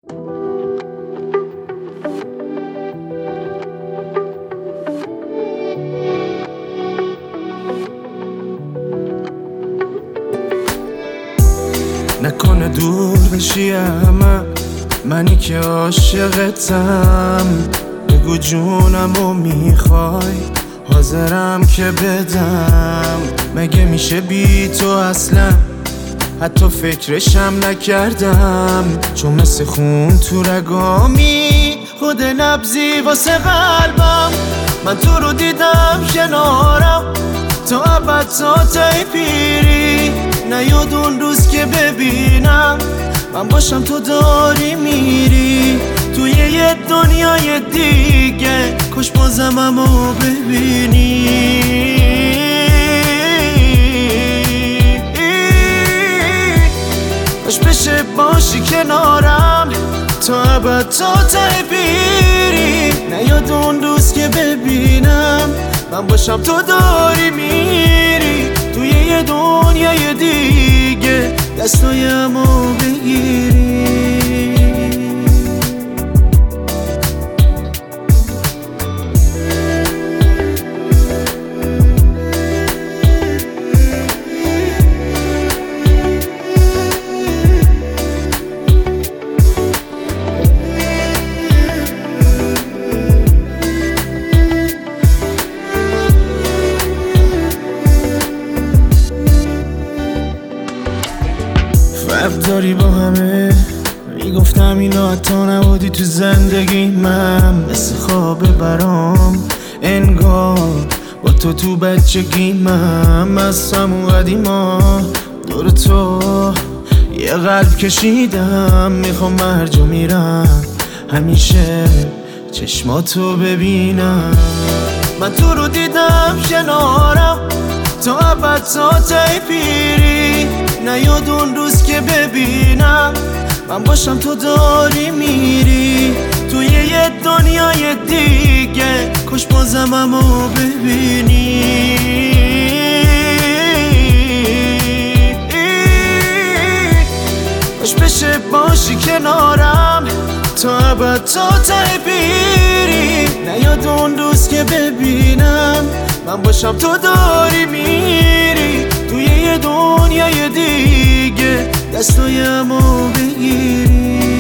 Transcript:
نکنه دور بشی منی که عاشقتم. بگو جونمو میخوای حاضرم که بدم. مگه میشه بی تو اصلا حتی فکرشم نکردم. چون مثل خون تو رگامی خود نبضی واسه قلبم. من تو رو دیدم کنارم تا ابد تا ته پیری. نیاد اون روز که ببینم من باشم تو داری میری توی یه دنیای دیگه. کاش بازم همو ببینی. کاش بشه باشی کنارم تا ابد تا ته پیری. نیاد اون روز که ببینم من باشم تو داری میری توی یه دنیای دیگه. دستایمو بگیری. فرق داری با همه میگفتم اینا حتی نبودی تو زندگی من. مثل خواب برام انگار با تو بچگی من. از همون قدیما دور تو یه قلب کشیدم. میخوام هر جا میرم همیشه چشماتو ببینم. من تو رو دیدم کنارم تا ابد تا ته پیری. نیاد اون روز که ببینم من باشم تو داری میری توی یه دنیای دیگه. کاش بازم همو ببینی. کاش بشه باشی کنارم تا ابد تا ته پیری. نیاد اون روز که ببینم من باشم تو داری میری توی یه دنیای دیگه. دستایمو بگیری.